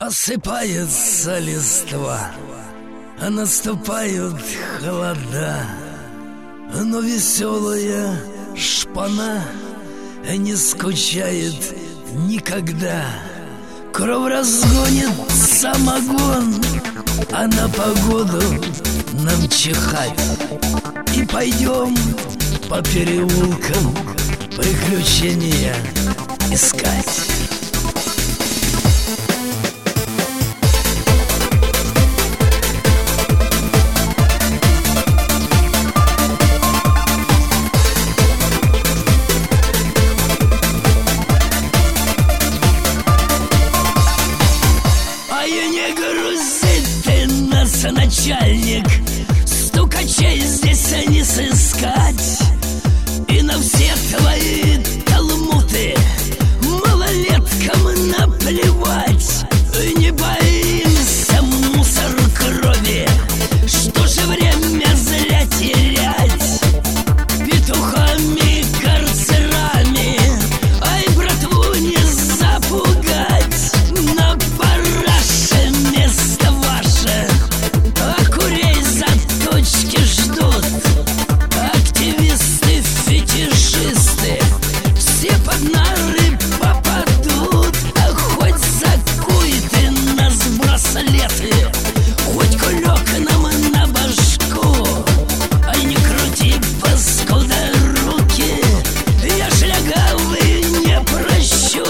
Осыпается листва, а наступают холода, но веселая шпана не скучает никогда. Кровь разгонит самогон, а на погоду нам чихать. И пойдем по переулкам приключения искать. Не грузи ты нас, начальник, стукачей здесь не сыскать. И на все твои талмуды малолеткам наплевать. Не боимся мусор крови, что же время зря терять петухами, карцерами, ай, братву не запугать. На параше место ваше, а курей заточки ждут. Активисты, фетишисты, все под нары попадут. А хоть закуй ты нас в браслеты, хоть кулек нам на башку, ай, не крути, паскуда, руки, я шлягавый не прощу.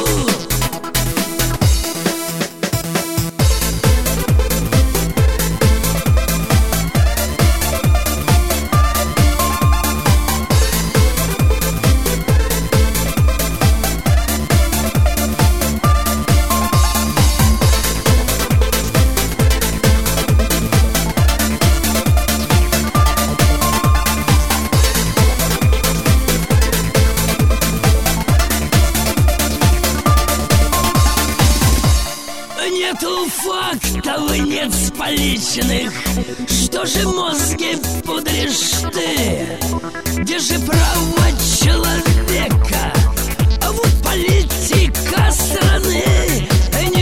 Нету фактов, нет поличных, что же мозги пудришь ты? Где же право человека, а вот политика страны?